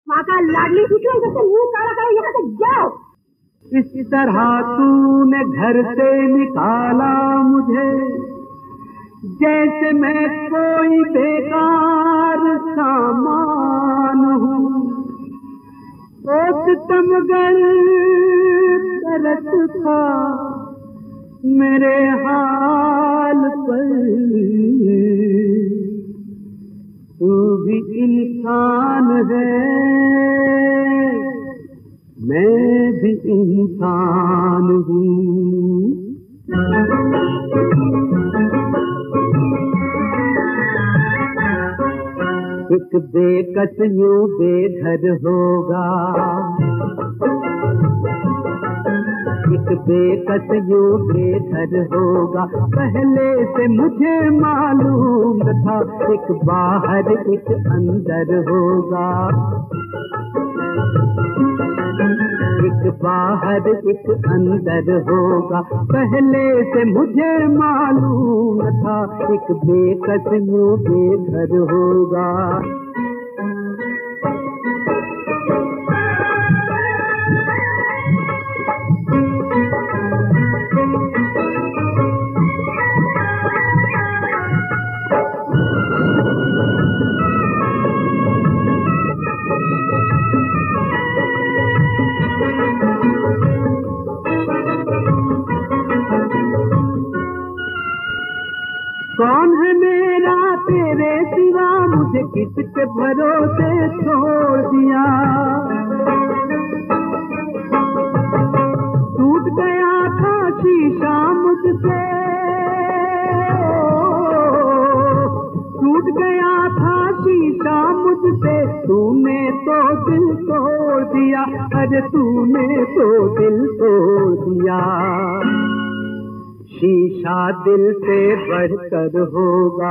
माँ का लाडली बिटियों जैसे मुंह काला करे, यहाँ से जाओ। इस तरह तूने घर से निकाला मुझे, जैसे मैं कोई बेकार सामान हूँ। ओ सितमगर तरस था मेरे हाल पर, तू भी इंसान है, मैं भी इंसान हूँ। एक बेकस यूं बेघर होगा, एक बेकस यूं बेघर होगा, पहले से मुझे मालूम था। एक बाहर एक अंदर होगा, एक बाहर एक अंदर होगा, पहले से मुझे मालूम था। एक बेकस यूं बेघर होगा। कौन है मेरा तेरे सिवा, मुझे किसके भरोसे छोड़ दिया। टूट गया था शीशा मुझसे, टूट गया था शीशा मुझसे, तूने तो दिल तोड़ दिया। अरे तूने तो दिल तोड़ दिया। शीशा दिल से बढ़कर होगा,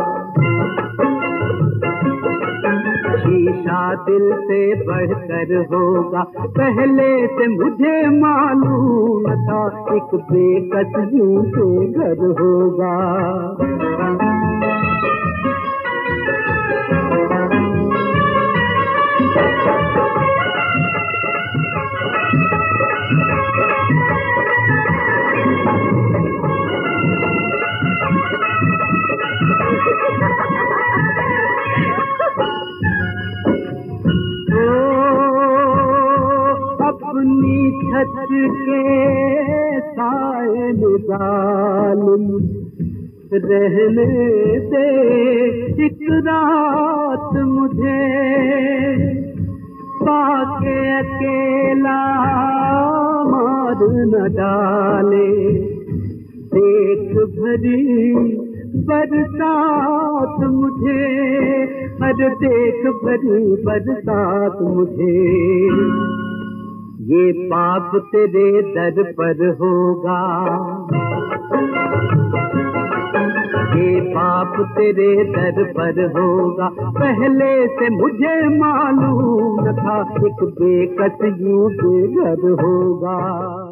शीशा दिल से बढ़कर होगा, पहले से मुझे मालूम था। एक बेकस यूं बेघर होगा। अपनी छत के साए में जालिम रहने दे एक रात मुझे, पाके अकेला मार न डाले। देख भरी बरसात मुझे, हर देख भरी बरसात मुझे। ये पाप तेरे दर पर होगा, ये पाप तेरे दर पर होगा, पहले से मुझे मालूम था। एक बेकस यूं बेघर होगा।